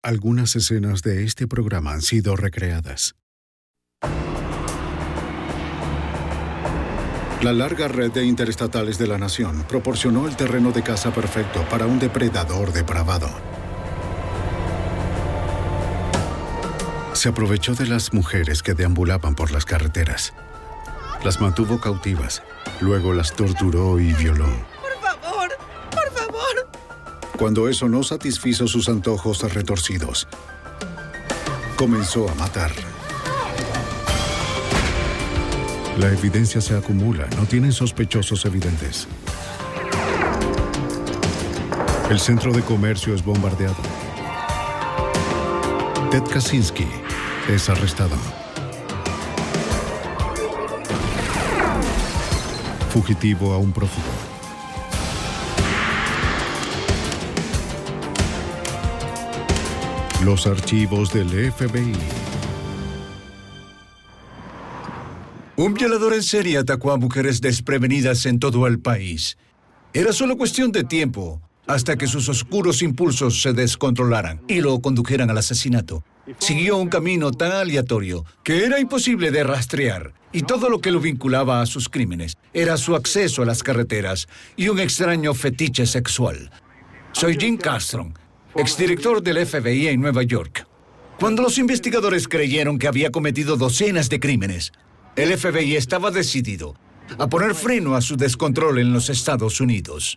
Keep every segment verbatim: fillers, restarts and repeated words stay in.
Algunas escenas de este programa han sido recreadas. La larga red de interestatales de la nación proporcionó el terreno de caza perfecto para un depredador depravado. Se aprovechó de las mujeres que deambulaban por las carreteras. Las mantuvo cautivas, luego las torturó y violó. ¡Por favor! ¡Por favor! Cuando eso no satisfizo sus antojos retorcidos, comenzó a matar. La evidencia se acumula, no tienen sospechosos evidentes. El centro de comercio es bombardeado. Ted Kaczynski es arrestado. Fugitivo a un prófugo. Los archivos del F B I. Un violador en serie atacó a mujeres desprevenidas en todo el país. Era solo cuestión de tiempo hasta que sus oscuros impulsos se descontrolaran y lo condujeran al asesinato. Siguió un camino tan aleatorio que era imposible de rastrear, y todo lo que lo vinculaba a sus crímenes era su acceso a las carreteras y un extraño fetiche sexual. Soy Jim Castron, exdirector del F B I en Nueva York. Cuando los investigadores creyeron que había cometido docenas de crímenes, el F B I estaba decidido a poner freno a su descontrol en los Estados Unidos.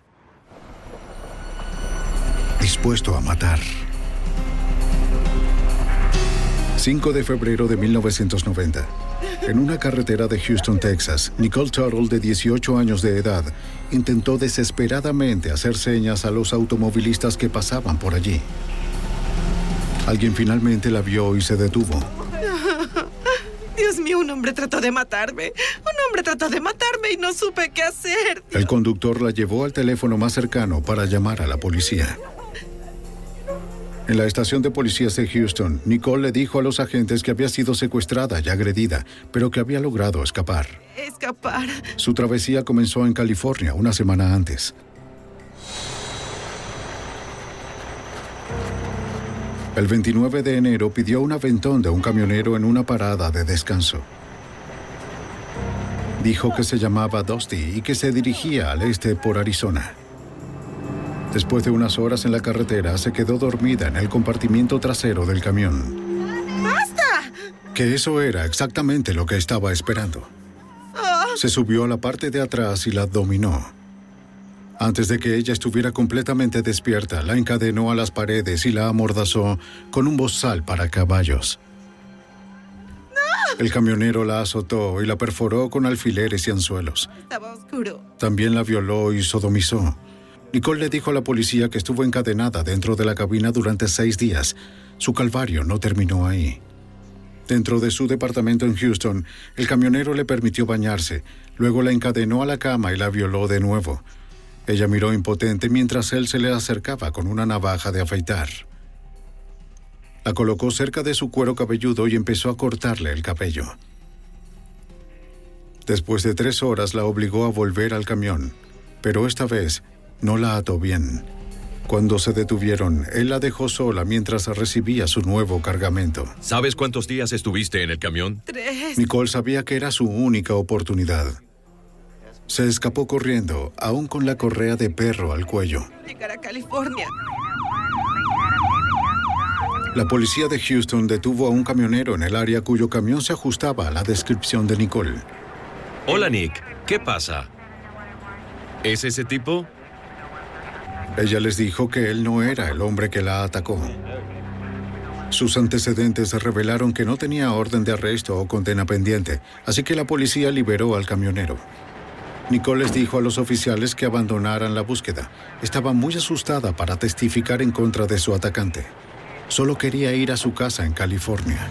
Dispuesto a matar. cinco de febrero de mil novecientos noventa. En una carretera de Houston, Texas, Nicole Tuttle, de dieciocho años de edad, intentó desesperadamente hacer señas a los automovilistas que pasaban por allí. Alguien finalmente la vio y se detuvo. Dios mío, un hombre trató de matarme. Un hombre trató de matarme y no supe qué hacer. El conductor la llevó al teléfono más cercano para llamar a la policía. En la estación de policías de Houston, Nicole le dijo a los agentes que había sido secuestrada y agredida, pero que había logrado escapar. Escapar. Su travesía comenzó en California una semana antes. El veintinueve de enero pidió un aventón de un camionero en una parada de descanso. Dijo que se llamaba Dusty y que se dirigía al este por Arizona. Después de unas horas en la carretera, se quedó dormida en el compartimiento trasero del camión. ¡Basta! Que eso era exactamente lo que estaba esperando. Oh. Se subió a la parte de atrás y la dominó. Antes de que ella estuviera completamente despierta, la encadenó a las paredes y la amordazó con un bozal para caballos. ¡No! El camionero la azotó y la perforó con alfileres y anzuelos. Estaba oscuro. También la violó y sodomizó. Nicole le dijo a la policía que estuvo encadenada dentro de la cabina durante seis días. Su calvario no terminó ahí. Dentro de su departamento en Houston, el camionero le permitió bañarse. Luego la encadenó a la cama y la violó de nuevo. Ella miró impotente mientras él se le acercaba con una navaja de afeitar. La colocó cerca de su cuero cabelludo y empezó a cortarle el cabello. Después de tres horas la obligó a volver al camión, pero esta vez no la ató bien. Cuando se detuvieron, él la dejó sola mientras recibía su nuevo cargamento. ¿Sabes cuántos días estuviste en el camión? Tres. Nicole sabía que era su única oportunidad. Se escapó corriendo, aún con la correa de perro al cuello. Llegar a California. La policía de Houston detuvo a un camionero en el área cuyo camión se ajustaba a la descripción de Nicole. Hola, Nick. ¿Qué pasa? ¿Es ese tipo? Ella les dijo que él no era el hombre que la atacó. Sus antecedentes revelaron que no tenía orden de arresto o condena pendiente, así que la policía liberó al camionero. Nicole les dijo a los oficiales que abandonaran la búsqueda. Estaba muy asustada para testificar en contra de su atacante. Solo quería ir a su casa en California.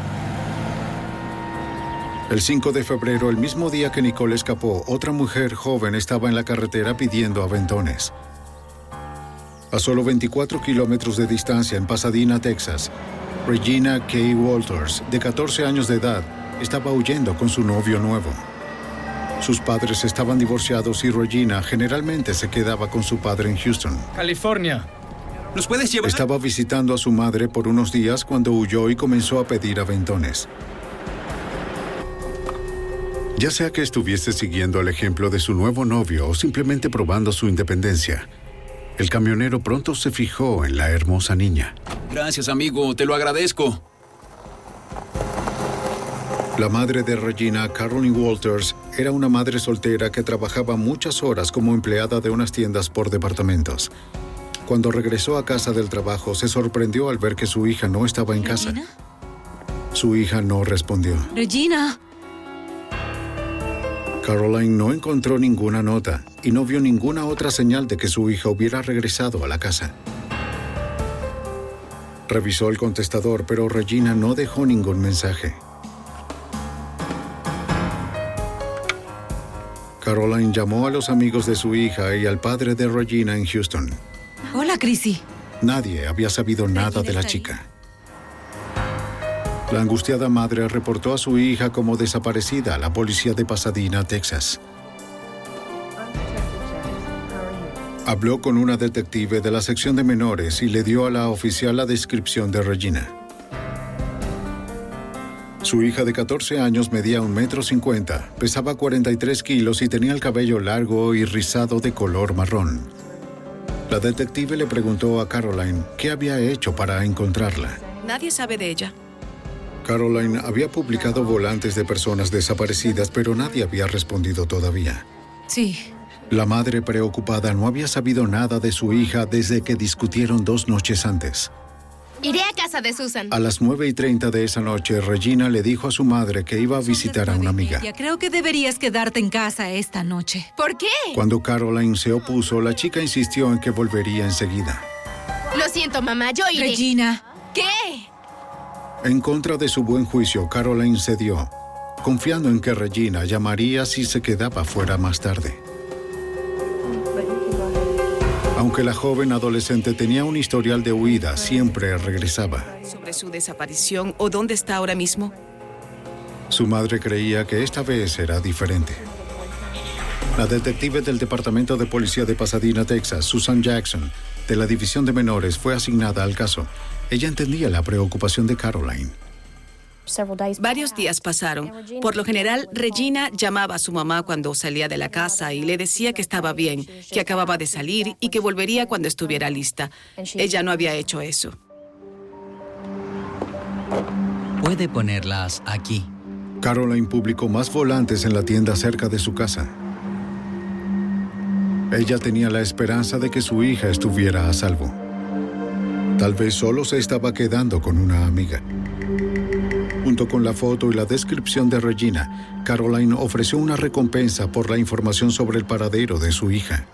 El cinco de febrero, el mismo día que Nicole escapó, otra mujer joven estaba en la carretera pidiendo aventones. A solo veinticuatro kilómetros de distancia, en Pasadena, Texas, Regina K. Walters, de catorce años de edad, estaba huyendo con su novio nuevo. Sus padres estaban divorciados y Regina generalmente se quedaba con su padre en Houston. California. ¿Nos puedes llevar? Estaba visitando a su madre por unos días cuando huyó y comenzó a pedir aventones. Ya sea que estuviese siguiendo el ejemplo de su nuevo novio o simplemente probando su independencia, el camionero pronto se fijó en la hermosa niña. Gracias, amigo. Te lo agradezco. La madre de Regina, Caroline Walters, era una madre soltera que trabajaba muchas horas como empleada de unas tiendas por departamentos. Cuando regresó a casa del trabajo, se sorprendió al ver que su hija no estaba en casa. ¿Regina? Su hija no respondió. Regina. Caroline no encontró ninguna nota y no vio ninguna otra señal de que su hija hubiera regresado a la casa. Revisó el contestador, pero Regina no dejó ningún mensaje. Caroline llamó a los amigos de su hija y al padre de Regina en Houston. Hola, Chrissy. Nadie había sabido nada de la chica. La angustiada madre reportó a su hija como desaparecida a la policía de Pasadena, Texas. Habló con una detective de la sección de menores y le dio a la oficial la descripción de Regina. Su hija de catorce años medía un metro cincuenta, pesaba cuarenta y tres kilos y tenía el cabello largo y rizado de color marrón. La detective le preguntó a Caroline qué había hecho para encontrarla. Nadie sabe de ella. Caroline había publicado volantes de personas desaparecidas, pero nadie había respondido todavía. Sí. La madre preocupada no había sabido nada de su hija desde que discutieron dos noches antes. Iré a casa de Susan. A las nueve y treinta de esa noche, Regina le dijo a su madre que iba a visitar a una amiga. Ya creo que deberías quedarte en casa esta noche. ¿Por qué? Cuando Caroline se opuso, la chica insistió en que volvería enseguida. Lo siento, mamá, yo iré. Regina. ¿Qué? En contra de su buen juicio, Caroline cedió, confiando en que Regina llamaría si se quedaba fuera más tarde. Aunque la joven adolescente tenía un historial de huida, siempre regresaba. ¿Sobre su desaparición o dónde está ahora mismo? Su madre creía que esta vez era diferente. La detective del Departamento de Policía de Pasadena, Texas, Susan Jackson, de la División de Menores, fue asignada al caso. Ella entendía la preocupación de Caroline. Varios días pasaron. Por lo general, Regina llamaba a su mamá cuando salía de la casa y le decía que estaba bien, que acababa de salir y que volvería cuando estuviera lista. Ella no había hecho eso. Puede ponerlas aquí. Caroline publicó más volantes en la tienda cerca de su casa. Ella tenía la esperanza de que su hija estuviera a salvo. Tal vez solo se estaba quedando con una amiga. Junto con la foto y la descripción de Regina, Caroline ofreció una recompensa por la información sobre el paradero de su hija.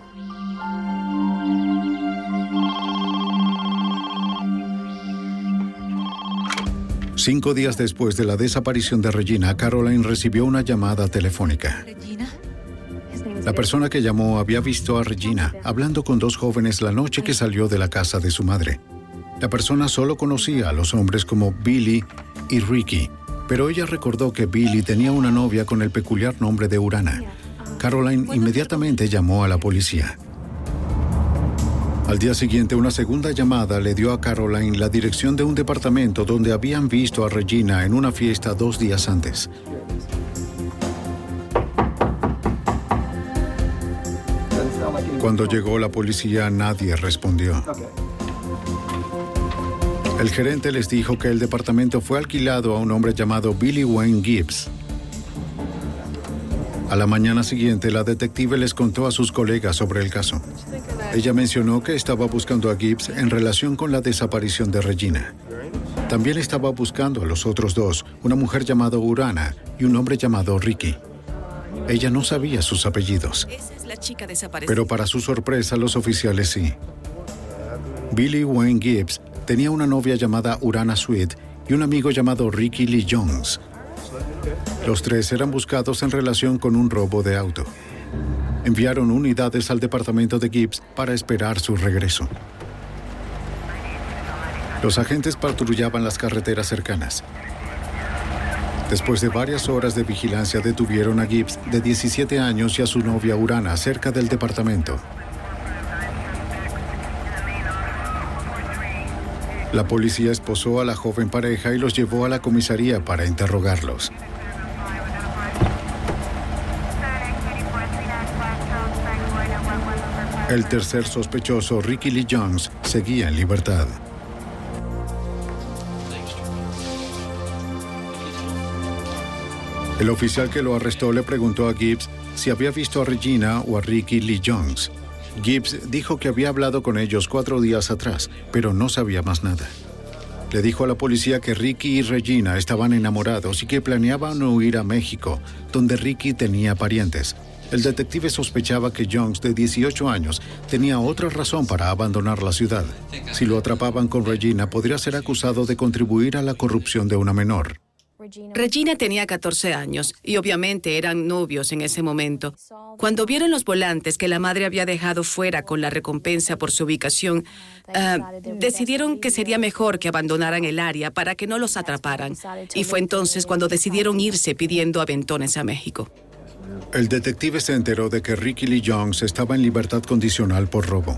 Cinco días después de la desaparición de Regina, Caroline recibió una llamada telefónica. ¿Regina? La persona que llamó había visto a Regina hablando con dos jóvenes la noche que salió de la casa de su madre. La persona solo conocía a los hombres como Billy y Ricky, pero ella recordó que Billy tenía una novia con el peculiar nombre de Urana. Caroline inmediatamente llamó a la policía. Al día siguiente, una segunda llamada le dio a Caroline la dirección de un departamento donde habían visto a Regina en una fiesta dos días antes. Cuando llegó la policía, nadie respondió. El gerente les dijo que el departamento fue alquilado a un hombre llamado Billy Wayne Gibbs. A la mañana siguiente, la detective les contó a sus colegas sobre el caso. Ella mencionó que estaba buscando a Gibbs en relación con la desaparición de Regina. También estaba buscando a los otros dos, una mujer llamada Urana y un hombre llamado Ricky. Ella no sabía sus apellidos. Esa es la chica desaparecida. Pero para su sorpresa, los oficiales sí. Billy Wayne Gibbs tenía una novia llamada Urana Sweet y un amigo llamado Ricky Lee Jones. Los tres eran buscados en relación con un robo de auto. Enviaron unidades al departamento de Gibbs para esperar su regreso. Los agentes patrullaban las carreteras cercanas. Después de varias horas de vigilancia, detuvieron a Gibbs, de diecisiete años, y a su novia Urana cerca del departamento. La policía esposó a la joven pareja y los llevó a la comisaría para interrogarlos. El tercer sospechoso, Ricky Lee Jones, seguía en libertad. El oficial que lo arrestó le preguntó a Gibbs si había visto a Regina o a Ricky Lee Jones. Gibbs dijo que había hablado con ellos cuatro días atrás, pero no sabía más nada. Le dijo a la policía que Ricky y Regina estaban enamorados y que planeaban huir a México, donde Ricky tenía parientes. El detective sospechaba que Jones, de dieciocho años, tenía otra razón para abandonar la ciudad. Si lo atrapaban con Regina, podría ser acusado de contribuir a la corrupción de una menor. Regina tenía catorce años y obviamente eran novios en ese momento. Cuando vieron los volantes que la madre había dejado fuera con la recompensa por su ubicación, uh, decidieron que sería mejor que abandonaran el área para que no los atraparan. Y fue entonces cuando decidieron irse pidiendo aventones a México. El detective se enteró de que Ricky Lee Jones estaba en libertad condicional por robo.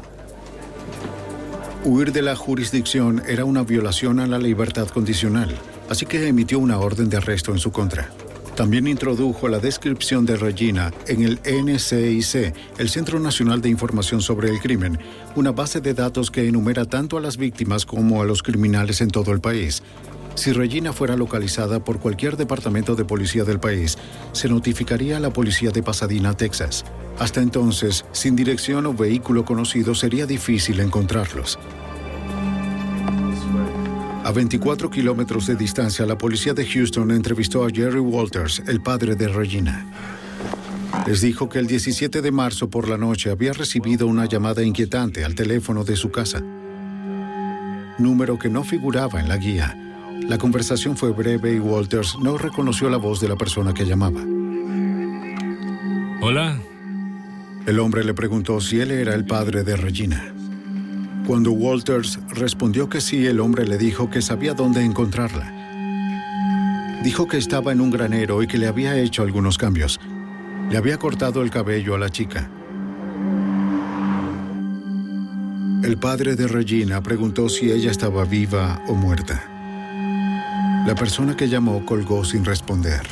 Huir de la jurisdicción era una violación a la libertad condicional, así que emitió una orden de arresto en su contra. También introdujo la descripción de Regina en el N C I C, el Centro Nacional de Información sobre el Crimen, una base de datos que enumera tanto a las víctimas como a los criminales en todo el país. Si Regina fuera localizada por cualquier departamento de policía del país, se notificaría a la policía de Pasadena, Texas. Hasta entonces, sin dirección o vehículo conocido, sería difícil encontrarlos. A veinticuatro kilómetros de distancia, la policía de Houston entrevistó a Jerry Walters, el padre de Regina. Les dijo que el diecisiete de marzo por la noche había recibido una llamada inquietante al teléfono de su casa, número que no figuraba en la guía. La conversación fue breve y Walters no reconoció la voz de la persona que llamaba. Hola. El hombre le preguntó si él era el padre de Regina. Cuando Walters respondió que sí, el hombre le dijo que sabía dónde encontrarla. Dijo que estaba en un granero y que le había hecho algunos cambios. Le había cortado el cabello a la chica. El padre de Regina preguntó si ella estaba viva o muerta. La persona que llamó colgó sin responder.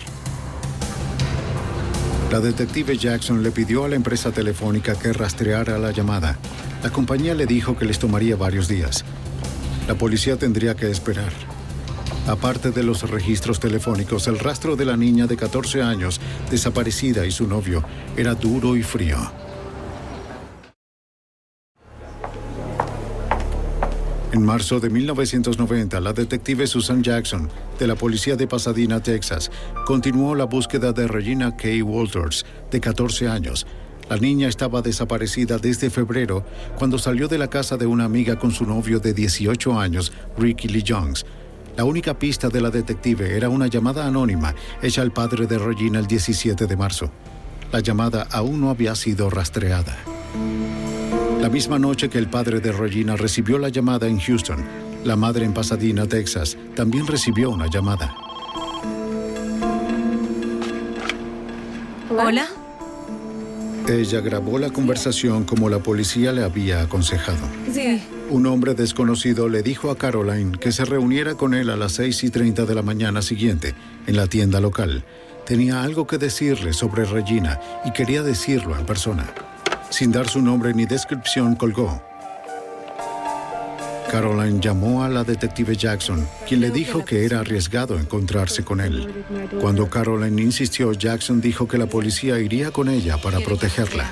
La detective Jackson le pidió a la empresa telefónica que rastreara la llamada. La compañía le dijo que les tomaría varios días. La policía tendría que esperar. Aparte de los registros telefónicos, el rastro de la niña de catorce años, desaparecida, y su novio era duro y frío. En marzo de mil novecientos noventa, la detective Susan Jackson, de la policía de Pasadena, Texas, continuó la búsqueda de Regina K. Walters, de catorce años. La niña estaba desaparecida desde febrero, cuando salió de la casa de una amiga con su novio de dieciocho años, Ricky Lee Jones. La única pista de la detective era una llamada anónima hecha al padre de Regina el diecisiete de marzo. La llamada aún no había sido rastreada. La misma noche que el padre de Regina recibió la llamada en Houston, la madre en Pasadena, Texas, también recibió una llamada. ¿Hola? Ella grabó la conversación como la policía le había aconsejado. Sí. Un hombre desconocido le dijo a Caroline que se reuniera con él a las seis y treinta de la mañana siguiente, en la tienda local. Tenía algo que decirle sobre Regina y quería decirlo en persona. Sin dar su nombre ni descripción, colgó. Caroline llamó a la detective Jackson, quien le dijo que era arriesgado encontrarse con él. Cuando Caroline insistió, Jackson dijo que la policía iría con ella para protegerla.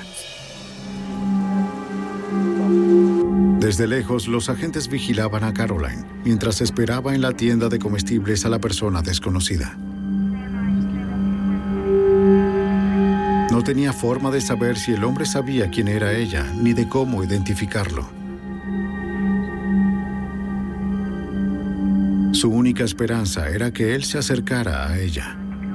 Desde lejos, los agentes vigilaban a Caroline, mientras esperaba en la tienda de comestibles a la persona desconocida. No tenía forma de saber si el hombre sabía quién era ella, ni de cómo identificarlo. Su única esperanza era que él se acercara a ella.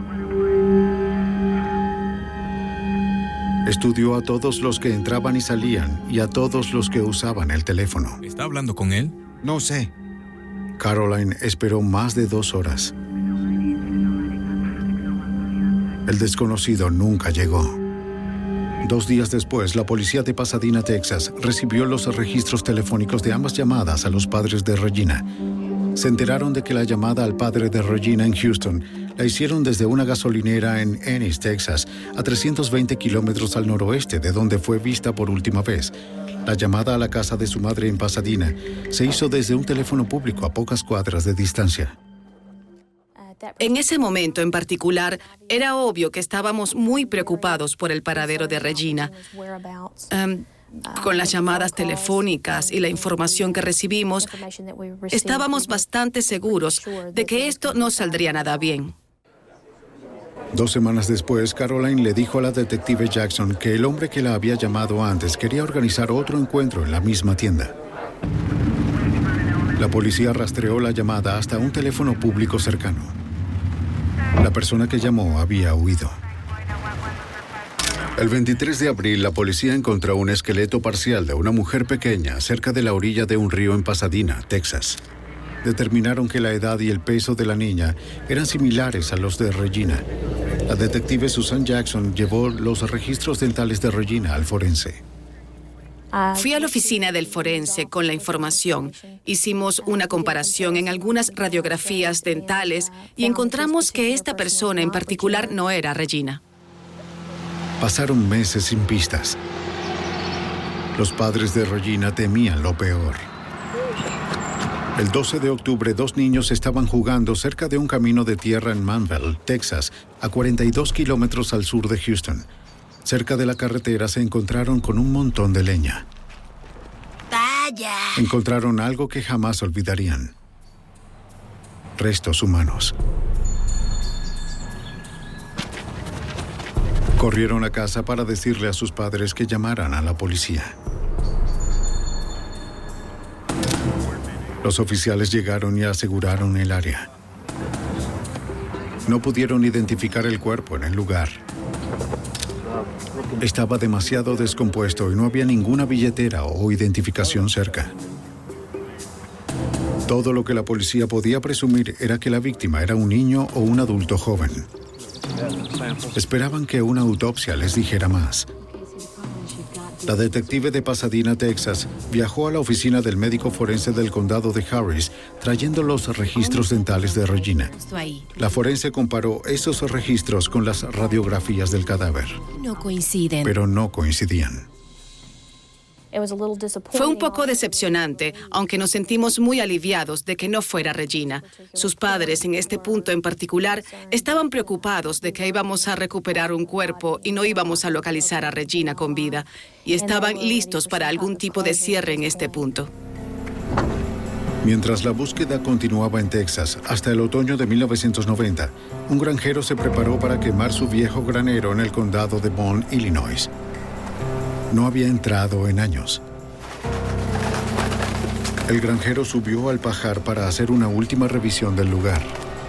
Estudió a todos los que entraban y salían y a todos los que usaban el teléfono. ¿Está hablando con él? No sé. Caroline esperó más de dos horas. El desconocido nunca llegó. Dos días después, la policía de Pasadena, Texas, recibió los registros telefónicos de ambas llamadas a los padres de Regina. Se enteraron de que la llamada al padre de Regina en Houston la hicieron desde una gasolinera en Ennis, Texas, a trescientos veinte kilómetros al noroeste de donde fue vista por última vez. La llamada a la casa de su madre en Pasadena se hizo desde un teléfono público a pocas cuadras de distancia. En ese momento en particular, era obvio que estábamos muy preocupados por el paradero de Regina. Um, con las llamadas telefónicas y la información que recibimos, estábamos bastante seguros de que esto no saldría nada bien. Dos semanas después, Caroline le dijo a la detective Jackson que el hombre que la había llamado antes quería organizar otro encuentro en la misma tienda. La policía rastreó la llamada hasta un teléfono público cercano. La persona que llamó había huido. El veintitrés de abril, la policía encontró un esqueleto parcial de una mujer pequeña cerca de la orilla de un río en Pasadena, Texas. Determinaron que la edad y el peso de la niña eran similares a los de Regina. La detective Susan Jackson llevó los registros dentales de Regina al forense. Fui a la oficina del forense con la información. Hicimos una comparación en algunas radiografías dentales y encontramos que esta persona en particular no era Regina. Pasaron meses sin pistas. Los padres de Regina temían lo peor. El doce de octubre, dos niños estaban jugando cerca de un camino de tierra en Manvel, Texas, a cuarenta y dos kilómetros al sur de Houston. Cerca de la carretera se encontraron con un montón de leña. ¡Vaya! Encontraron algo que jamás olvidarían. Restos humanos. Corrieron a casa para decirle a sus padres que llamaran a la policía. Los oficiales llegaron y aseguraron el área. No pudieron identificar el cuerpo en el lugar. Estaba demasiado descompuesto y no había ninguna billetera o identificación cerca. Todo lo que la policía podía presumir era que la víctima era un niño o un adulto joven. Esperaban que una autopsia les dijera más. La detective de Pasadena, Texas, viajó a la oficina del médico forense del condado de Harris, trayendo los registros dentales de Regina. La forense comparó esos registros con las radiografías del cadáver. No coinciden. Pero no coincidían. Fue un poco decepcionante, aunque nos sentimos muy aliviados de que no fuera Regina. Sus padres, en este punto en particular, estaban preocupados de que íbamos a recuperar un cuerpo y no íbamos a localizar a Regina con vida, y estaban listos para algún tipo de cierre en este punto. Mientras la búsqueda continuaba en Texas, hasta el otoño de mil novecientos noventa, un granjero se preparó para quemar su viejo granero en el condado de Bond, Illinois. No había entrado en años. El granjero subió al pajar para hacer una última revisión del lugar.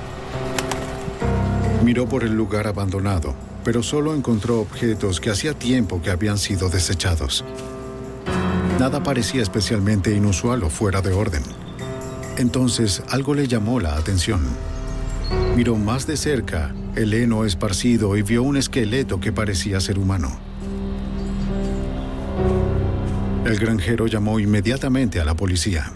Miró por el lugar abandonado, pero solo encontró objetos que hacía tiempo que habían sido desechados. Nada parecía especialmente inusual o fuera de orden. Entonces, algo le llamó la atención. Miró más de cerca el heno esparcido y vio un esqueleto que parecía ser humano. El granjero llamó inmediatamente a la policía.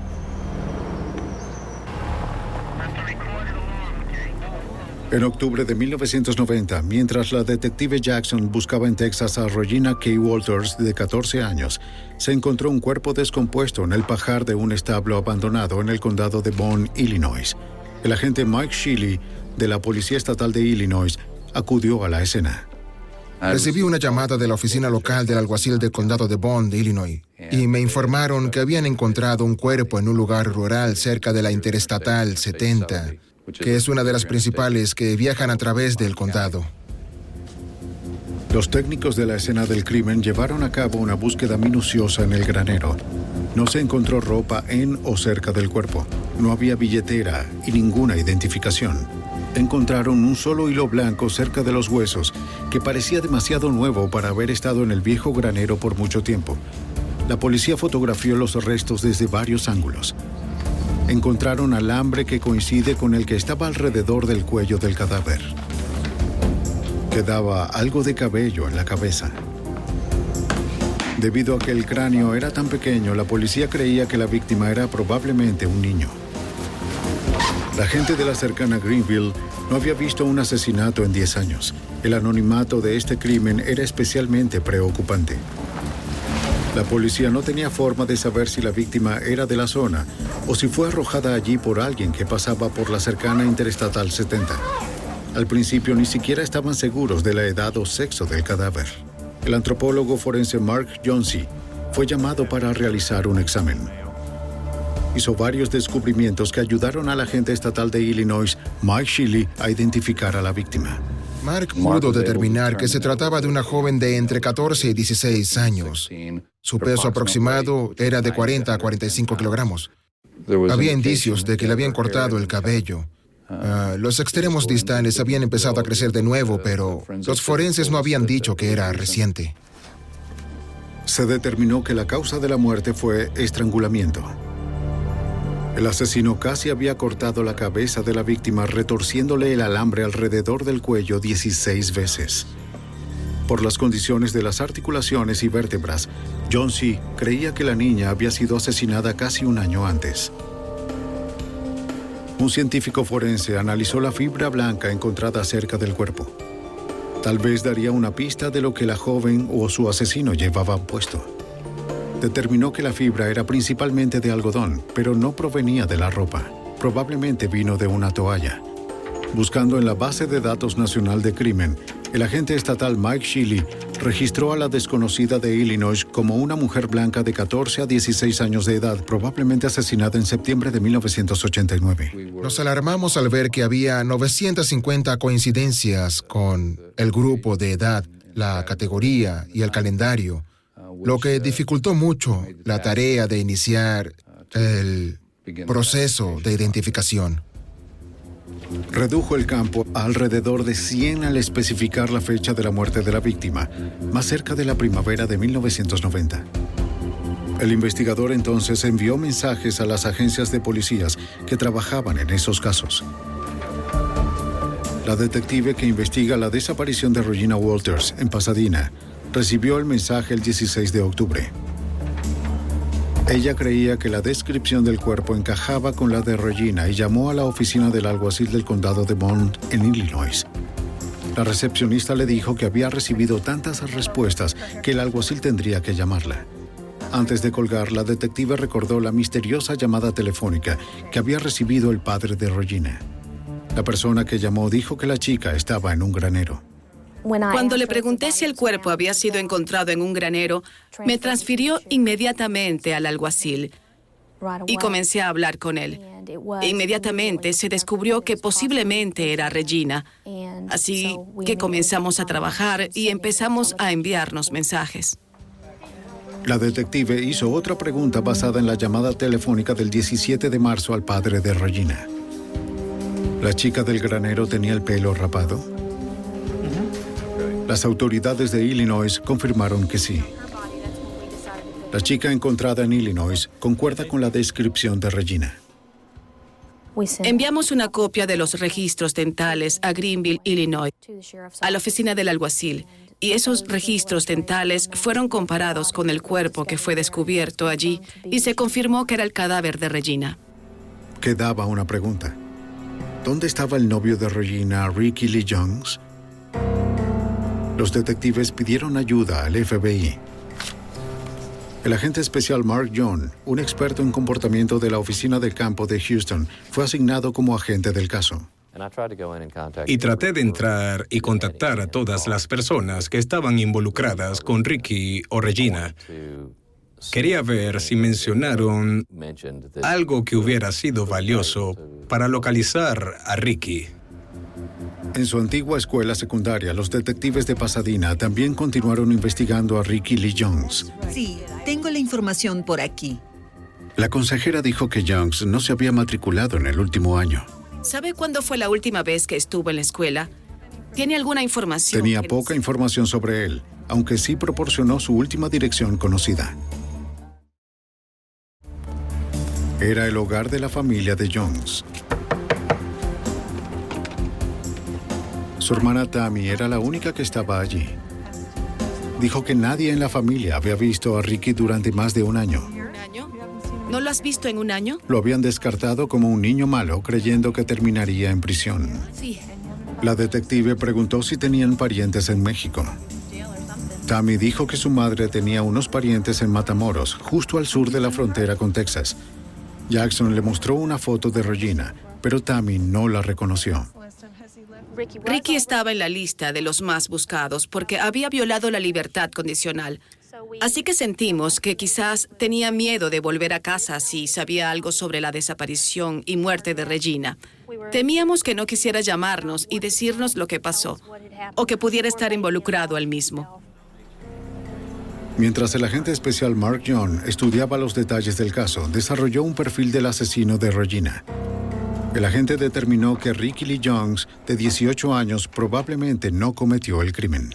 En octubre de mil novecientos noventa, mientras la detective Jackson buscaba en Texas a Regina K. Walters, de catorce años, se encontró un cuerpo descompuesto en el pajar de un establo abandonado en el condado de Bond, Illinois. El agente Mike Shealy, de la Policía Estatal de Illinois, acudió a la escena. Recibí una llamada de la oficina local del alguacil del condado de Bond, Illinois, y me informaron que habían encontrado un cuerpo en un lugar rural cerca de la Interestatal setenta, que es una de las principales que viajan a través del condado. Los técnicos de la escena del crimen llevaron a cabo una búsqueda minuciosa en el granero. No se encontró ropa en o cerca del cuerpo. No había billetera y ninguna identificación. Encontraron un solo hilo blanco cerca de los huesos que parecía demasiado nuevo para haber estado en el viejo granero por mucho tiempo. La policía fotografió los restos desde varios ángulos. Encontraron alambre que coincide con el que estaba alrededor del cuello del cadáver. Quedaba algo de cabello en la cabeza. Debido a que el cráneo era tan pequeño, la policía creía que la víctima era probablemente un niño. La gente de la cercana Greenville no había visto un asesinato en diez años. El anonimato de este crimen era especialmente preocupante. La policía no tenía forma de saber si la víctima era de la zona o si fue arrojada allí por alguien que pasaba por la cercana Interestatal setenta. Al principio ni siquiera estaban seguros de la edad o sexo del cadáver. El antropólogo forense Mark Johnsey fue llamado para realizar un examen. Hizo varios descubrimientos que ayudaron al agente estatal de Illinois, Mike Shelley, a identificar a la víctima. Mark pudo determinar que se trataba de una joven de entre catorce y dieciséis años. Su peso aproximado era de cuarenta a cuarenta y cinco kilogramos. Había indicios de que le habían cortado el cabello. Uh, los extremos distales habían empezado a crecer de nuevo, pero los forenses no habían dicho que era reciente. Se determinó que la causa de la muerte fue estrangulamiento. El asesino casi había cortado la cabeza de la víctima retorciéndole el alambre alrededor del cuello dieciséis veces. Por las condiciones de las articulaciones y vértebras, Johnsey creía que la niña había sido asesinada casi un año antes. Un científico forense analizó la fibra blanca encontrada cerca del cuerpo. Tal vez daría una pista de lo que la joven o su asesino llevaban puesto. Determinó que la fibra era principalmente de algodón, pero no provenía de la ropa. Probablemente vino de una toalla. Buscando en la base de datos nacional de crimen, el agente estatal Mike Shelley registró a la desconocida de Illinois como una mujer blanca de catorce a dieciséis años de edad, probablemente asesinada en septiembre de mil novecientos ochenta y nueve. Nos alarmamos al ver que había novecientas cincuenta coincidencias con el grupo de edad, la categoría y el calendario, lo que dificultó mucho la tarea de iniciar el proceso de identificación. Redujo el campo a alrededor de cien al especificar la fecha de la muerte de la víctima, más cerca de la primavera de mil novecientos noventa. El investigador entonces envió mensajes a las agencias de policías que trabajaban en esos casos. La detective que investiga la desaparición de Regina Walters en Pasadena recibió el mensaje el dieciséis de octubre. Ella creía que la descripción del cuerpo encajaba con la de Regina y llamó a la oficina del alguacil del condado de Bond en Illinois. La recepcionista le dijo que había recibido tantas respuestas que el alguacil tendría que llamarla. Antes de colgar, la detective recordó la misteriosa llamada telefónica que había recibido el padre de Regina. La persona que llamó dijo que la chica estaba en un granero. Cuando le pregunté si el cuerpo había sido encontrado en un granero, me transfirió inmediatamente al alguacil y comencé a hablar con él. E inmediatamente se descubrió que posiblemente era Regina. Así que comenzamos a trabajar y empezamos a enviarnos mensajes. La detective hizo otra pregunta basada en la llamada telefónica del diecisiete de marzo al padre de Regina. ¿La chica del granero tenía el pelo rapado? Las autoridades de Illinois confirmaron que sí. La chica encontrada en Illinois concuerda con la descripción de Regina. Enviamos una copia de los registros dentales a Greenville, Illinois, a la oficina del alguacil, y esos registros dentales fueron comparados con el cuerpo que fue descubierto allí y se confirmó que era el cadáver de Regina. Quedaba una pregunta. ¿Dónde estaba el novio de Regina, Ricky Lee Jones? Los detectives pidieron ayuda al F B I. El agente especial Mark John, un experto en comportamiento de la oficina del campo de Houston, fue asignado como agente del caso. Y traté de entrar y contactar a todas las personas que estaban involucradas con Ricky o Regina. Quería ver si mencionaron algo que hubiera sido valioso para localizar a Ricky. En su antigua escuela secundaria, los detectives de Pasadena también continuaron investigando a Ricky Lee Jones. Sí, tengo la información por aquí. La consejera dijo que Jones no se había matriculado en el último año. ¿Sabe cuándo fue la última vez que estuvo en la escuela? ¿Tiene alguna información? Tenía poca información sobre él, aunque sí proporcionó su última dirección conocida. Era el hogar de la familia de Jones. Su hermana Tammy era la única que estaba allí. Dijo que nadie en la familia había visto a Ricky durante más de un año. ¿Un año? ¿No lo has visto en un año? Lo habían descartado como un niño malo, creyendo que terminaría en prisión. Sí. La detective preguntó si tenían parientes en México. Tammy dijo que su madre tenía unos parientes en Matamoros, justo al sur de la frontera con Texas. Jackson le mostró una foto de Regina, pero Tammy no la reconoció. Ricky estaba en la lista de los más buscados porque había violado la libertad condicional. Así que sentimos que quizás tenía miedo de volver a casa si sabía algo sobre la desaparición y muerte de Regina. Temíamos que no quisiera llamarnos y decirnos lo que pasó, o que pudiera estar involucrado él mismo. Mientras el agente especial Mark John estudiaba los detalles del caso, desarrolló un perfil del asesino de Regina. El agente determinó que Ricky Lee Jones, de dieciocho años, probablemente no cometió el crimen.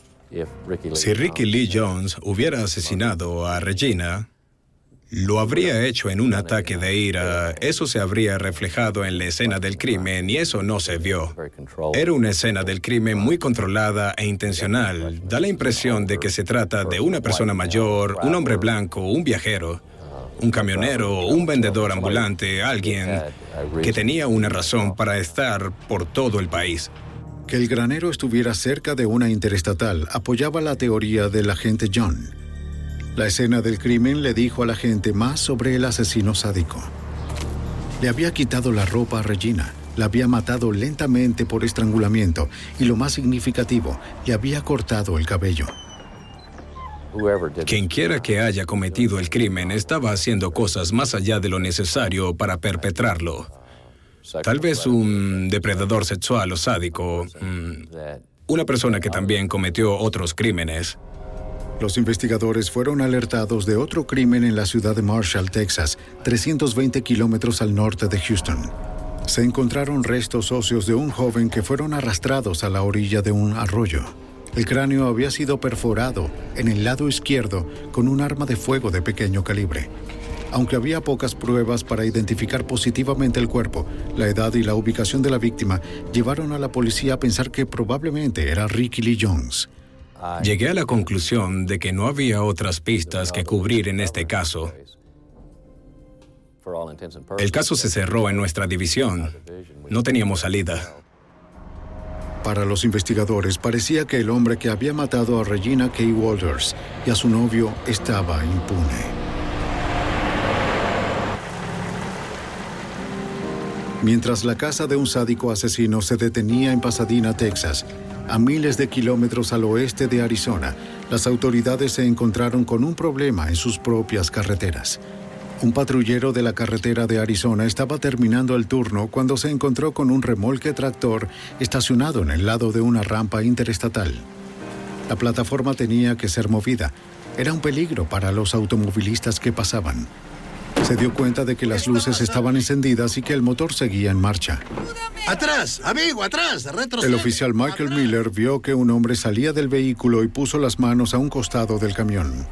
Si Ricky Lee Jones hubiera asesinado a Regina, lo habría hecho en un ataque de ira. Eso se habría reflejado en la escena del crimen y eso no se vio. Era una escena del crimen muy controlada e intencional. Da la impresión de que se trata de una persona mayor, un hombre blanco, un viajero, un camionero, un vendedor ambulante, alguien que tenía una razón para estar por todo el país. Que el granero estuviera cerca de una interestatal apoyaba la teoría del agente John. La escena del crimen le dijo a la gente más sobre el asesino sádico. Le había quitado la ropa a Regina, la había matado lentamente por estrangulamiento y, lo más significativo, le había cortado el cabello. Quien quiera que haya cometido el crimen estaba haciendo cosas más allá de lo necesario para perpetrarlo. Tal vez un depredador sexual o sádico, una persona que también cometió otros crímenes. Los investigadores fueron alertados de otro crimen en la ciudad de Marshall, Texas, trescientos veinte kilómetros al norte de Houston. Se encontraron restos óseos de un joven que fueron arrastrados a la orilla de un arroyo. El cráneo había sido perforado en el lado izquierdo con un arma de fuego de pequeño calibre. Aunque había pocas pruebas para identificar positivamente el cuerpo, la edad y la ubicación de la víctima llevaron a la policía a pensar que probablemente era Ricky Lee Jones. Llegué a la conclusión de que no había otras pistas que cubrir en este caso. El caso se cerró en nuestra división. No teníamos salida. Para los investigadores, parecía que el hombre que había matado a Regina K. Walters y a su novio estaba impune. Mientras la casa de un sádico asesino se detenía en Pasadena, Texas, a miles de kilómetros al oeste de Arizona, las autoridades se encontraron con un problema en sus propias carreteras. Un patrullero de la carretera de Arizona estaba terminando el turno cuando se encontró con un remolque tractor estacionado en el lado de una rampa interestatal. La plataforma tenía que ser movida. Era un peligro para los automovilistas que pasaban. Se dio cuenta de que las luces estaban encendidas y que el motor seguía en marcha. ¡Atrás, amigo, atrás! ¡Retrocede! El oficial Michael Miller vio que un hombre salía del vehículo y puso las manos a un costado del camión.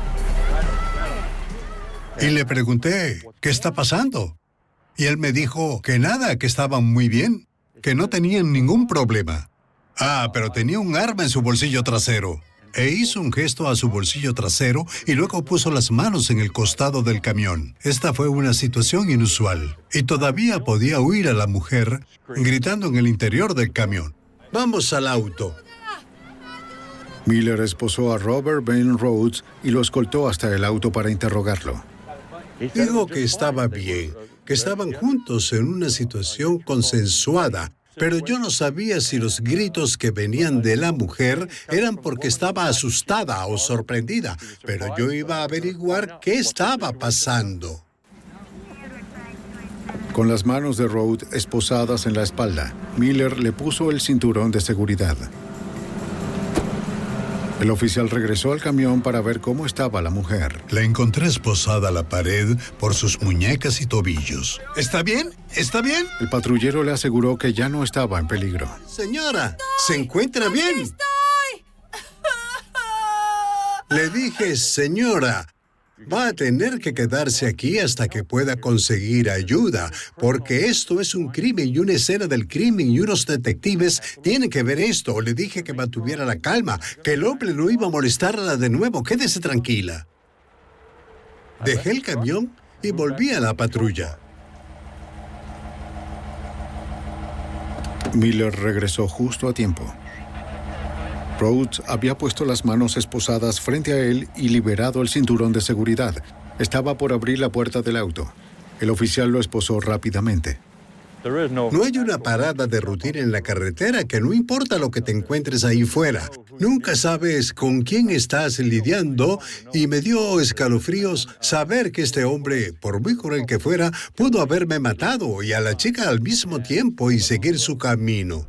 Y le pregunté, ¿qué está pasando? Y él me dijo que nada, que estaban muy bien, que no tenían ningún problema. Ah, pero tenía un arma en su bolsillo trasero. E hizo un gesto a su bolsillo trasero y luego puso las manos en el costado del camión. Esta fue una situación inusual. Y todavía podía oír a la mujer gritando en el interior del camión. ¡Vamos al auto! Miller esposó a Robert Bain Rhodes y lo escoltó hasta el auto para interrogarlo. Dijo que estaba bien, que estaban juntos en una situación consensuada, pero yo no sabía si los gritos que venían de la mujer eran porque estaba asustada o sorprendida, pero yo iba a averiguar qué estaba pasando. Con las manos de Rhodes esposadas en la espalda, Miller le puso el cinturón de seguridad. El oficial regresó al camión para ver cómo estaba la mujer. La encontré esposada a la pared por sus muñecas y tobillos. ¿Está bien? ¿Está bien? El patrullero le aseguró que ya no estaba en peligro. Señora, ¿se encuentra bien? ¡Estoy! Le dije, señora, Va a tener que quedarse aquí hasta que pueda conseguir ayuda, porque esto es un crimen y una escena del crimen y unos detectives tienen que ver esto. Le dije que mantuviera la calma, que el hombre no iba a molestarla de nuevo. Quédese tranquila. Dejé el camión y volví a la patrulla. Miller regresó justo a tiempo. Rhodes había puesto las manos esposadas frente a él y liberado el cinturón de seguridad. Estaba por abrir la puerta del auto. El oficial lo esposó rápidamente. No hay una parada de rutina en la carretera que no importa lo que te encuentres ahí fuera. Nunca sabes con quién estás lidiando y me dio escalofríos saber que este hombre, por muy cruel que fuera, pudo haberme matado y a la chica al mismo tiempo y seguir su camino.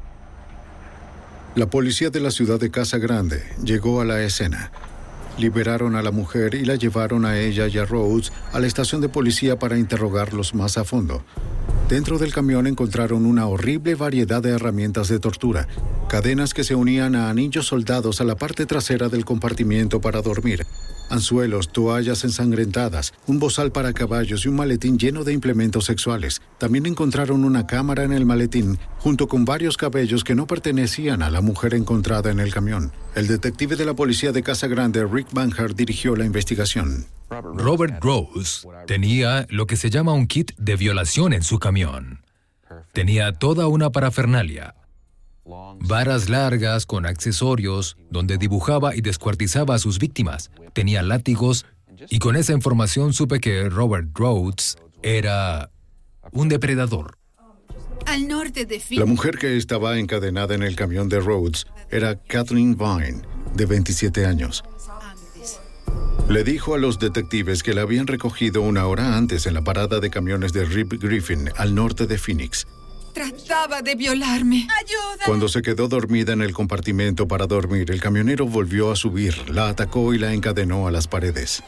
La policía de la ciudad de Casa Grande llegó a la escena. Liberaron a la mujer y la llevaron a ella y a Rhodes a la estación de policía para interrogarlos más a fondo. Dentro del camión encontraron una horrible variedad de herramientas de tortura, cadenas que se unían a anillos soldados a la parte trasera del compartimiento para dormir, anzuelos, toallas ensangrentadas, un bozal para caballos y un maletín lleno de implementos sexuales. También encontraron una cámara en el maletín, junto con varios cabellos que no pertenecían a la mujer encontrada en el camión. El detective de la policía de Casa Grande, Rick Banhart, dirigió la investigación. Robert Rose tenía lo que se llama un kit de violación en su camión. Tenía toda una parafernalia. Varas largas con accesorios donde dibujaba y descuartizaba a sus víctimas. Tenía látigos y con esa información supe que Robert Rhodes era un depredador. Al norte de Phoenix. La mujer que estaba encadenada en el camión de Rhodes era Kathleen Vine, de veintisiete años. Le dijo a los detectives que la habían recogido una hora antes en la parada de camiones de Rip Griffin, al norte de Phoenix. Trataba de violarme. ¡Ayuda! Cuando se quedó dormida en el compartimento para dormir, el camionero volvió a subir, la atacó y la encadenó a las paredes.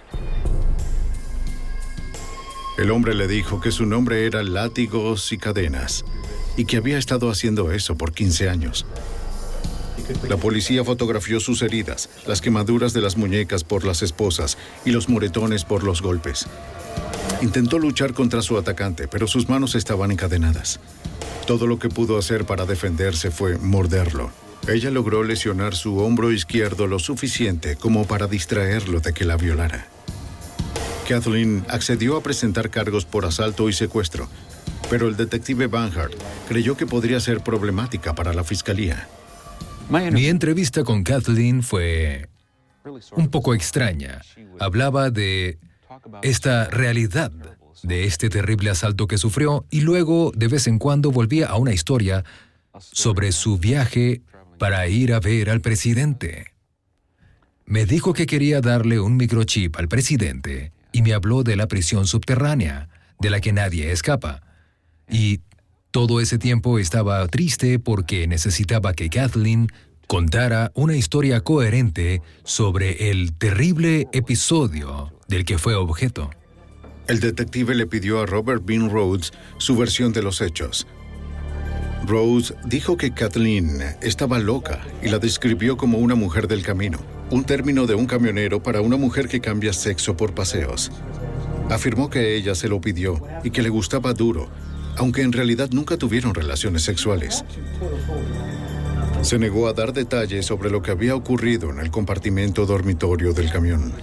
El hombre le dijo que su nombre era Látigos y Cadenas y que había estado haciendo eso por quince años. La policía fotografió sus heridas, las quemaduras de las muñecas por las esposas y los moretones por los golpes. Intentó luchar contra su atacante, pero sus manos estaban encadenadas. Todo lo que pudo hacer para defenderse fue morderlo. Ella logró lesionar su hombro izquierdo lo suficiente como para distraerlo de que la violara. Kathleen accedió a presentar cargos por asalto y secuestro, pero el detective Banhart creyó que podría ser problemática para la fiscalía. Mi entrevista con Kathleen fue un poco extraña. Hablaba de esta realidad, de este terrible asalto que sufrió, y luego, de vez en cuando, volvía a una historia sobre su viaje para ir a ver al presidente. Me dijo que quería darle un microchip al presidente y me habló de la prisión subterránea, de la que nadie escapa. Y todo ese tiempo estaba triste porque necesitaba que Kathleen contara una historia coherente sobre el terrible episodio del que fue objeto. El detective le pidió a Robert Bean Rhodes su versión de los hechos. Rhodes dijo que Kathleen estaba loca y la describió como una mujer del camino, un término de un camionero para una mujer que cambia sexo por paseos. Afirmó que ella se lo pidió y que le gustaba duro, aunque en realidad nunca tuvieron relaciones sexuales. Se negó a dar detalles sobre lo que había ocurrido en el compartimento dormitorio del camión.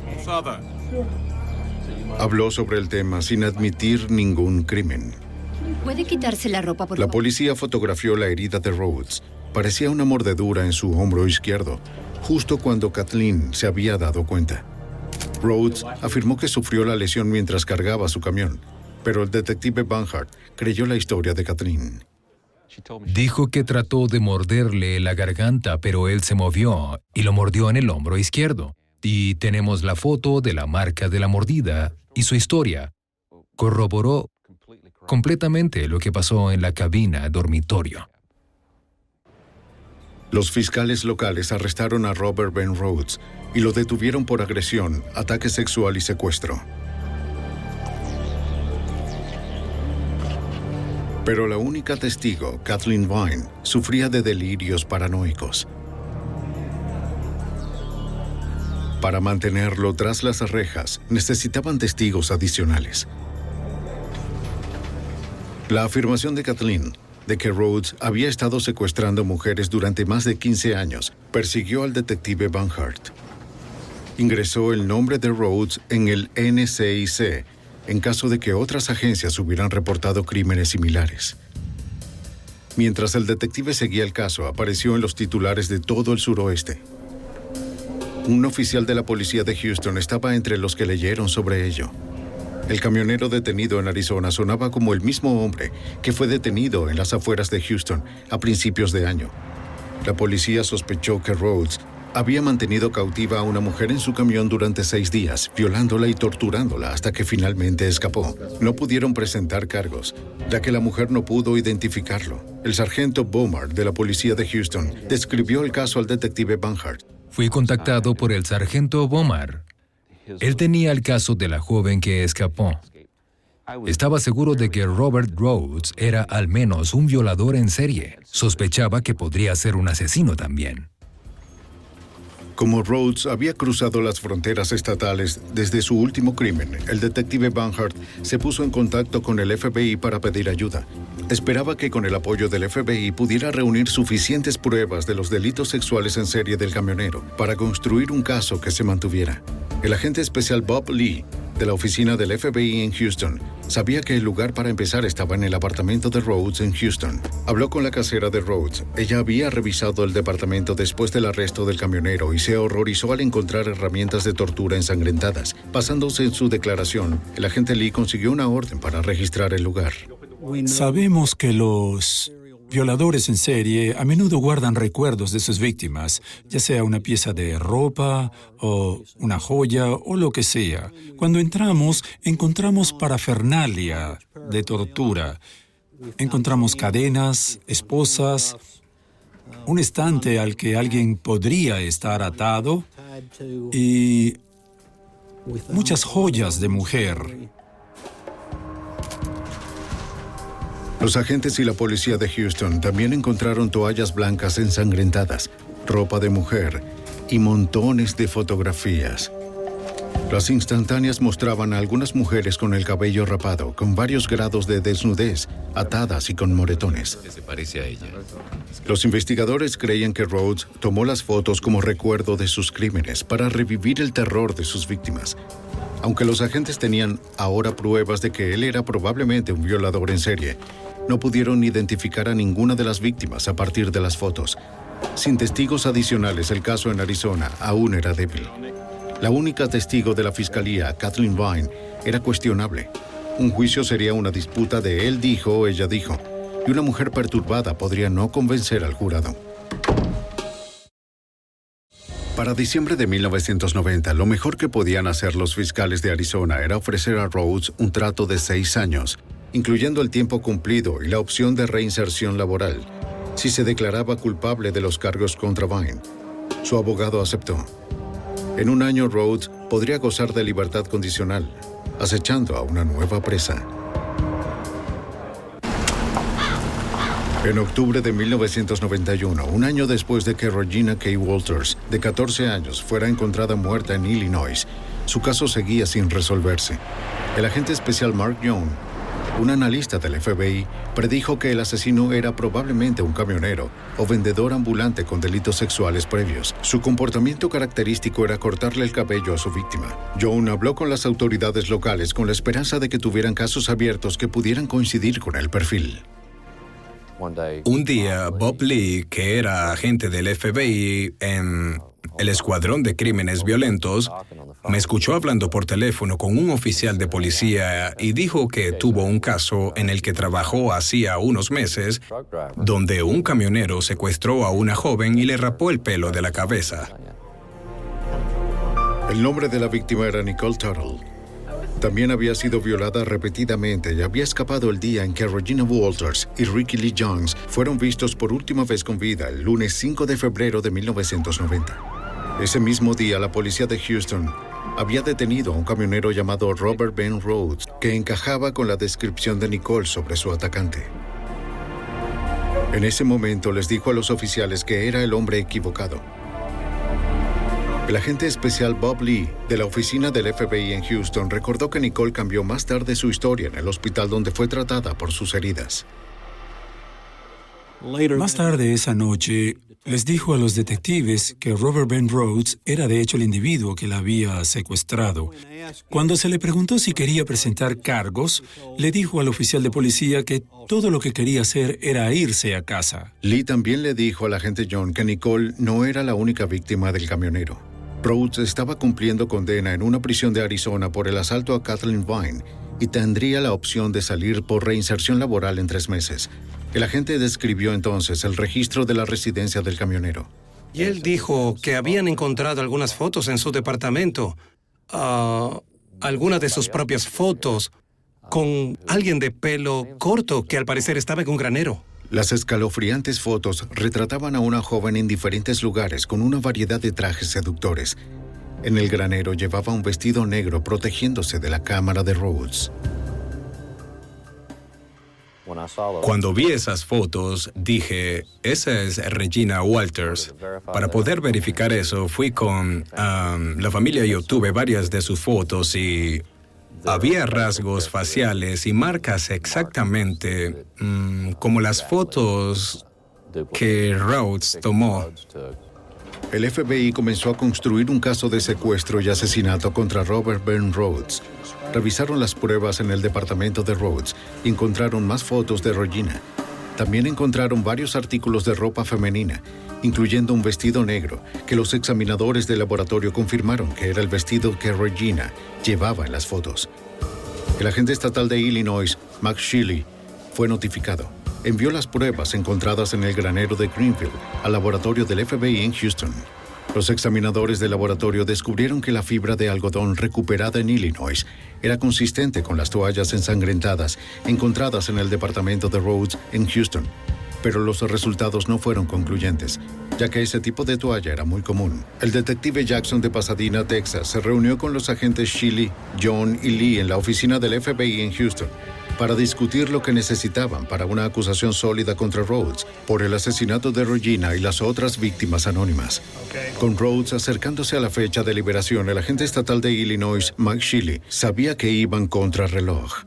Habló sobre el tema sin admitir ningún crimen. ¿Puede quitarse la ropa, por La favor? policía fotografió la herida de Rhodes. Parecía una mordedura en su hombro izquierdo, justo cuando Kathleen se había dado cuenta. Rhodes afirmó que sufrió la lesión mientras cargaba su camión, pero el detective Banhart creyó la historia de Kathleen. Dijo que trató de morderle la garganta, pero él se movió y lo mordió en el hombro izquierdo. Y tenemos la foto de la marca de la mordida y su historia. Corroboró completamente lo que pasó en la cabina dormitorio. Los fiscales locales arrestaron a Robert Ben Rhodes y lo detuvieron por agresión, ataque sexual y secuestro. Pero la única testigo, Kathleen Vine, sufría de delirios paranoicos. Para mantenerlo tras las rejas, necesitaban testigos adicionales. La afirmación de Kathleen de que Rhodes había estado secuestrando mujeres durante más de quince años persiguió al detective Banhart. Ingresó el nombre de Rhodes en el N C I C en caso de que otras agencias hubieran reportado crímenes similares. Mientras el detective seguía el caso, apareció en los titulares de todo el suroeste. Un oficial de la policía de Houston estaba entre los que leyeron sobre ello. El camionero detenido en Arizona sonaba como el mismo hombre que fue detenido en las afueras de Houston a principios de año. La policía sospechó que Rhodes había mantenido cautiva a una mujer en su camión durante seis días, violándola y torturándola hasta que finalmente escapó. No pudieron presentar cargos, ya que la mujer no pudo identificarlo. El sargento Bomar de la policía de Houston describió el caso al detective Banhart. Fui contactado por el sargento Bomar. Él tenía el caso de la joven que escapó. Estaba seguro de que Robert Rhodes era al menos un violador en serie. Sospechaba que podría ser un asesino también. Como Rhodes había cruzado las fronteras estatales desde su último crimen, el detective Banhart se puso en contacto con el F B I para pedir ayuda. Esperaba que con el apoyo del F B I pudiera reunir suficientes pruebas de los delitos sexuales en serie del camionero para construir un caso que se mantuviera. El agente especial Bob Lee, de la oficina del F B I en Houston, sabía que el lugar para empezar estaba en el apartamento de Rhodes en Houston. Habló con la casera de Rhodes. Ella había revisado el departamento después del arresto del camionero y se horrorizó al encontrar herramientas de tortura ensangrentadas. Basándose en su declaración, el agente Lee consiguió una orden para registrar el lugar. Sabemos que los violadores en serie a menudo guardan recuerdos de sus víctimas, ya sea una pieza de ropa o una joya o lo que sea. Cuando entramos, encontramos parafernalia de tortura. Encontramos cadenas, esposas, un estante al que alguien podría estar atado y muchas joyas de mujer. Los agentes y la policía de Houston también encontraron toallas blancas ensangrentadas, ropa de mujer y montones de fotografías. Las instantáneas mostraban a algunas mujeres con el cabello rapado, con varios grados de desnudez, atadas y con moretones. Se parece a ella. Los investigadores creían que Rhodes tomó las fotos como recuerdo de sus crímenes para revivir el terror de sus víctimas. Aunque los agentes tenían ahora pruebas de que él era probablemente un violador en serie, no pudieron identificar a ninguna de las víctimas a partir de las fotos. Sin testigos adicionales, el caso en Arizona aún era débil. La única testigo de la fiscalía, Kathleen Vine, era cuestionable. Un juicio sería una disputa de él dijo, ella dijo, y una mujer perturbada podría no convencer al jurado. Para diciembre de mil novecientos noventa, lo mejor que podían hacer los fiscales de Arizona era ofrecer a Rhodes un trato de seis años, incluyendo el tiempo cumplido y la opción de reinserción laboral, si se declaraba culpable de los cargos contra Vine. Su abogado aceptó. En un año, Rhodes podría gozar de libertad condicional, acechando a una nueva presa. En octubre de mil novecientos noventa y uno, un año después de que Regina K. Walters, de catorce años, fuera encontrada muerta en Illinois, su caso seguía sin resolverse. El agente especial Mark Young, un analista del F B I, predijo que el asesino era probablemente un camionero o vendedor ambulante con delitos sexuales previos. Su comportamiento característico era cortarle el cabello a su víctima. Young habló con las autoridades locales con la esperanza de que tuvieran casos abiertos que pudieran coincidir con el perfil. Un día, Bob Lee, que era agente del F B I en el Escuadrón de Crímenes Violentos, me escuchó hablando por teléfono con un oficial de policía y dijo que tuvo un caso en el que trabajó hacía unos meses, donde un camionero secuestró a una joven y le rapó el pelo de la cabeza. El nombre de la víctima era Nicole Tuttle. También había sido violada repetidamente y había escapado el día en que Regina Walters y Ricky Lee Jones fueron vistos por última vez con vida, el lunes cinco de febrero de mil novecientos noventa. Ese mismo día, la policía de Houston había detenido a un camionero llamado Robert Ben Rhodes, que encajaba con la descripción de Nicole sobre su atacante. En ese momento les dijo a los oficiales que era el hombre equivocado. El agente especial Bob Lee, de la oficina del F B I en Houston, recordó que Nicole cambió más tarde su historia en el hospital donde fue tratada por sus heridas. Más tarde esa noche, les dijo a los detectives que Robert Ben Rhodes era de hecho el individuo que la había secuestrado. Cuando se le preguntó si quería presentar cargos, le dijo al oficial de policía que todo lo que quería hacer era irse a casa. Lee también le dijo al agente John que Nicole no era la única víctima del camionero. Rhodes estaba cumpliendo condena en una prisión de Arizona por el asalto a Kathleen Vine y tendría la opción de salir por reinserción laboral en tres meses. El agente describió entonces el registro de la residencia del camionero. Y él dijo que habían encontrado algunas fotos en su departamento, uh, algunas de sus propias fotos, con alguien de pelo corto que al parecer estaba en un granero. Las escalofriantes fotos retrataban a una joven en diferentes lugares con una variedad de trajes seductores. En el granero llevaba un vestido negro protegiéndose de la cámara de Rhodes. Cuando vi esas fotos, dije, esa es Regina Walters. Para poder verificar eso, fui con um, la familia y obtuve varias de sus fotos y había rasgos faciales y marcas exactamente um, como las fotos que Rhodes tomó. El F B I comenzó a construir un caso de secuestro y asesinato contra Robert Ben Rhodes. Revisaron las pruebas en el departamento de Rhodes y encontraron más fotos de Regina. También encontraron varios artículos de ropa femenina, incluyendo un vestido negro, que los examinadores del laboratorio confirmaron que era el vestido que Regina llevaba en las fotos. El agente estatal de Illinois, Max Sheely, fue notificado. Envió las pruebas encontradas en el granero de Greenfield al laboratorio del F B I en Houston. Los examinadores del laboratorio descubrieron que la fibra de algodón recuperada en Illinois era consistente con las toallas ensangrentadas encontradas en el departamento de Rhodes en Houston. Pero los resultados no fueron concluyentes, ya que ese tipo de toalla era muy común. El detective Jackson de Pasadena, Texas, se reunió con los agentes Sheely, John y Lee en la oficina del F B I en Houston para discutir lo que necesitaban para una acusación sólida contra Rhodes por el asesinato de Regina y las otras víctimas anónimas. Con Rhodes acercándose a la fecha de liberación, el agente estatal de Illinois, Mike Sheely, sabía que iban contra reloj.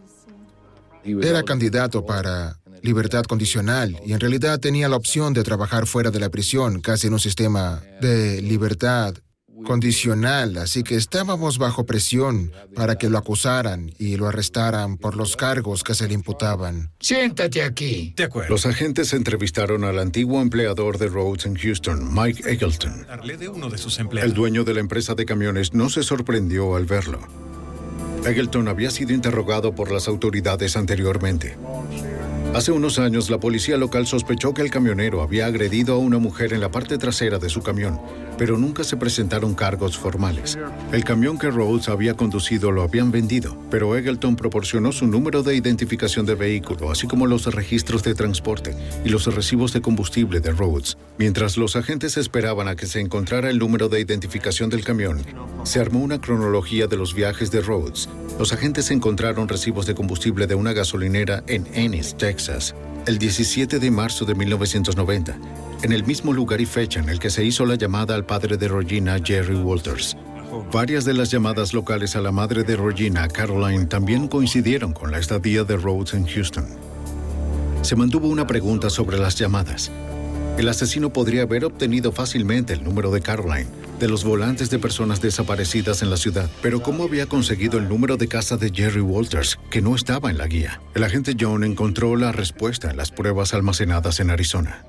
Era candidato para libertad condicional y en realidad tenía la opción de trabajar fuera de la prisión, casi en un sistema de libertad condicional, así que estábamos bajo presión para que lo acusaran y lo arrestaran por los cargos que se le imputaban. Siéntate aquí. De acuerdo. Los agentes entrevistaron al antiguo empleador de Rhodes en Houston, Mike Eggleton. De uno de sus empleados. El dueño de la empresa de camiones no se sorprendió al verlo. Eggleton había sido interrogado por las autoridades anteriormente. Hace unos años, la policía local sospechó que el camionero había agredido a una mujer en la parte trasera de su camión, pero nunca se presentaron cargos formales. El camión que Rhodes había conducido lo habían vendido, pero Eggleton proporcionó su número de identificación de vehículo, así como los registros de transporte y los recibos de combustible de Rhodes. Mientras los agentes esperaban a que se encontrara el número de identificación del camión, se armó una cronología de los viajes de Rhodes. Los agentes encontraron recibos de combustible de una gasolinera en Ennis, Texas, el diecisiete de marzo de mil novecientos noventa, en el mismo lugar y fecha en el que se hizo la llamada al padre de Regina, Jerry Walters. Varias de las llamadas locales a la madre de Regina, Caroline, también coincidieron con la estadía de Rhodes en Houston. Se mantuvo una pregunta sobre las llamadas. El asesino podría haber obtenido fácilmente el número de Caroline, de los volantes de personas desaparecidas en la ciudad, pero ¿cómo había conseguido el número de casa de Jerry Walters, que no estaba en la guía? El agente John encontró la respuesta en las pruebas almacenadas en Arizona.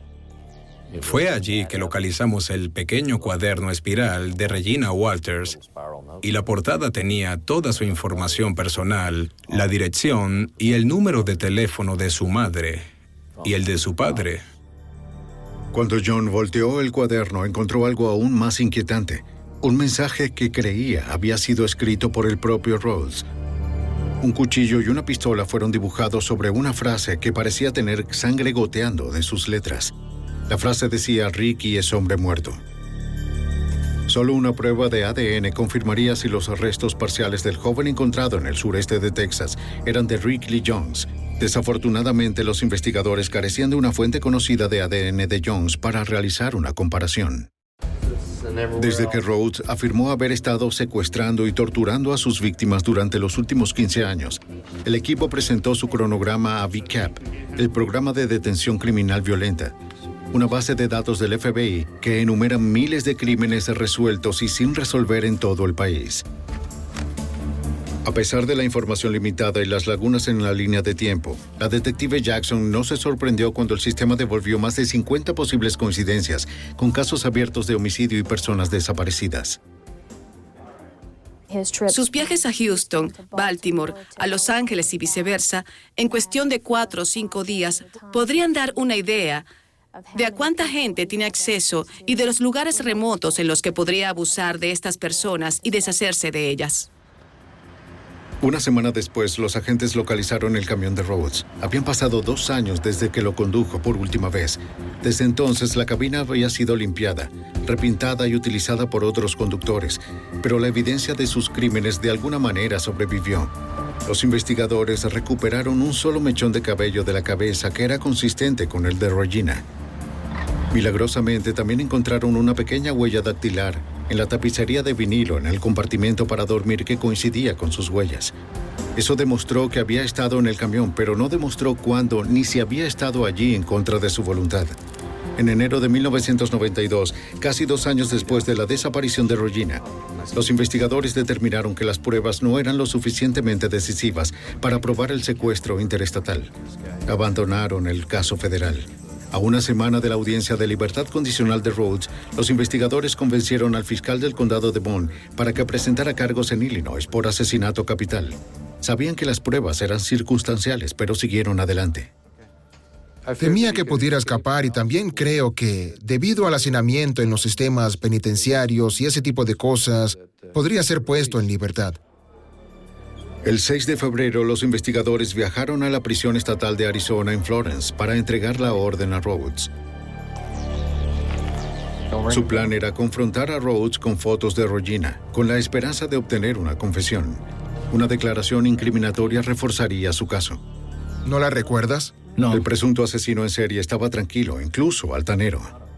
Fue allí que localizamos el pequeño cuaderno espiral de Regina Walters y la portada tenía toda su información personal, la dirección y el número de teléfono de su madre y el de su padre. Cuando John volteó el cuaderno, encontró algo aún más inquietante. Un mensaje que creía había sido escrito por el propio Rhodes. Un cuchillo y una pistola fueron dibujados sobre una frase que parecía tener sangre goteando de sus letras. La frase decía: Ricky es hombre muerto. Solo una prueba de A D N confirmaría si los restos parciales del joven encontrado en el sureste de Texas eran de Rick Lee Jones. Desafortunadamente, los investigadores carecían de una fuente conocida de A D N de Jones para realizar una comparación. Desde que Rhodes afirmó haber estado secuestrando y torturando a sus víctimas durante los últimos quince años, el equipo presentó su cronograma a V C A P, el Programa de Detención Criminal Violenta, una base de datos del F B I que enumera miles de crímenes resueltos y sin resolver en todo el país. A pesar de la información limitada y las lagunas en la línea de tiempo, la detective Jackson no se sorprendió cuando el sistema devolvió más de cincuenta posibles coincidencias con casos abiertos de homicidio y personas desaparecidas. Sus viajes a Houston, Baltimore, a Los Ángeles y viceversa, en cuestión de cuatro o cinco días, podrían dar una idea de a cuánta gente tiene acceso y de los lugares remotos en los que podría abusar de estas personas y deshacerse de ellas. Una semana después, los agentes localizaron el camión de Rhodes. Habían pasado dos años desde que lo condujo por última vez. Desde entonces, la cabina había sido limpiada, repintada y utilizada por otros conductores, pero la evidencia de sus crímenes de alguna manera sobrevivió. Los investigadores recuperaron un solo mechón de cabello de la cabeza que era consistente con el de Regina. Milagrosamente, también encontraron una pequeña huella dactilar en la tapicería de vinilo en el compartimento para dormir que coincidía con sus huellas. Eso demostró que había estado en el camión, pero no demostró cuándo ni si había estado allí en contra de su voluntad. En enero de mil novecientos noventa y dos, casi dos años después de la desaparición de Regina, los investigadores determinaron que las pruebas no eran lo suficientemente decisivas para probar el secuestro interestatal. Abandonaron el caso federal. A una semana de la audiencia de libertad condicional de Rhodes, los investigadores convencieron al fiscal del condado de Bond para que presentara cargos en Illinois por asesinato capital. Sabían que las pruebas eran circunstanciales, pero siguieron adelante. Temía que pudiera escapar y también creo que, debido al hacinamiento en los sistemas penitenciarios y ese tipo de cosas, podría ser puesto en libertad. El seis de febrero, los investigadores viajaron a la prisión estatal de Arizona en Florence para entregar la orden a Rhodes. Su plan era confrontar a Rhodes con fotos de Regina, con la esperanza de obtener una confesión. Una declaración incriminatoria reforzaría su caso. ¿No la recuerdas? No. El presunto asesino en serie estaba tranquilo, incluso altanero.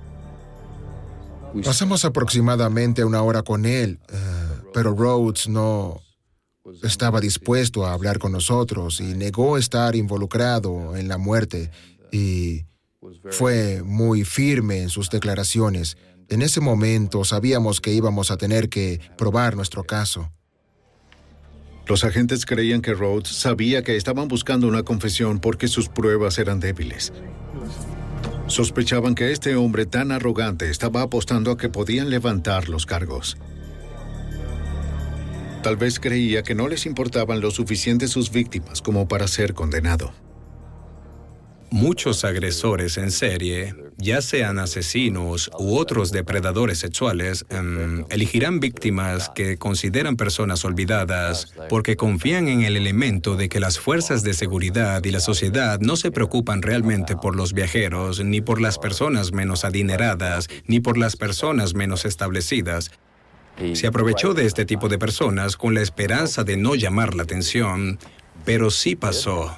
Pasamos aproximadamente una hora con él, uh, pero Rhodes no estaba dispuesto a hablar con nosotros y negó estar involucrado en la muerte y fue muy firme en sus declaraciones. En ese momento sabíamos que íbamos a tener que probar nuestro caso. Los agentes creían que Rhodes sabía que estaban buscando una confesión porque sus pruebas eran débiles. Sospechaban que este hombre tan arrogante estaba apostando a que podían levantar los cargos. Tal vez creía que no les importaban lo suficiente sus víctimas como para ser condenado. Muchos agresores en serie, ya sean asesinos u otros depredadores sexuales, um, elegirán víctimas que consideran personas olvidadas porque confían en el elemento de que las fuerzas de seguridad y la sociedad no se preocupan realmente por los viajeros, ni por las personas menos adineradas, ni por las personas menos establecidas. Se aprovechó de este tipo de personas con la esperanza de no llamar la atención, pero sí pasó.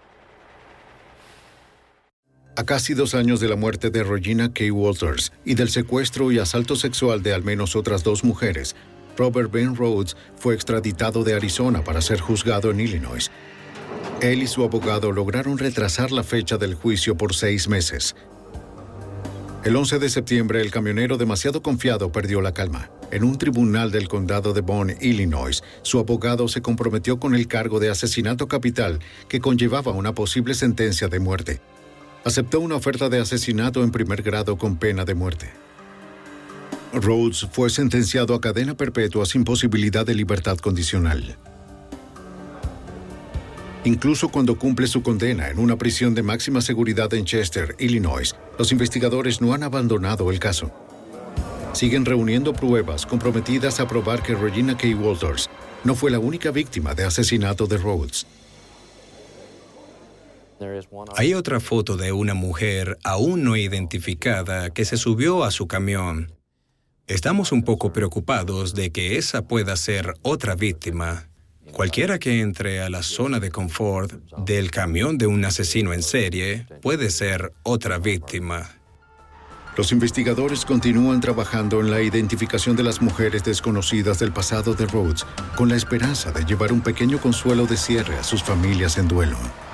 A casi dos años de la muerte de Regina K. Walters y del secuestro y asalto sexual de al menos otras dos mujeres, Robert Ben Rhodes fue extraditado de Arizona para ser juzgado en Illinois. Él y su abogado lograron retrasar la fecha del juicio por seis meses. El once de septiembre, el camionero demasiado confiado perdió la calma. En un tribunal del condado de Bond, Illinois, su abogado se comprometió con el cargo de asesinato capital que conllevaba una posible sentencia de muerte. Aceptó una oferta de asesinato en primer grado con pena de muerte. Rhodes fue sentenciado a cadena perpetua sin posibilidad de libertad condicional. Incluso cuando cumple su condena en una prisión de máxima seguridad en Chester, Illinois, los investigadores no han abandonado el caso. Siguen reuniendo pruebas comprometidas a probar que Regina K. Walters no fue la única víctima de asesinato de Rhodes. Hay otra foto de una mujer aún no identificada que se subió a su camión. Estamos un poco preocupados de que esa pueda ser otra víctima. Cualquiera que entre a la zona de confort del camión de un asesino en serie puede ser otra víctima. Los investigadores continúan trabajando en la identificación de las mujeres desconocidas del pasado de Rhodes, con la esperanza de llevar un pequeño consuelo de cierre a sus familias en duelo.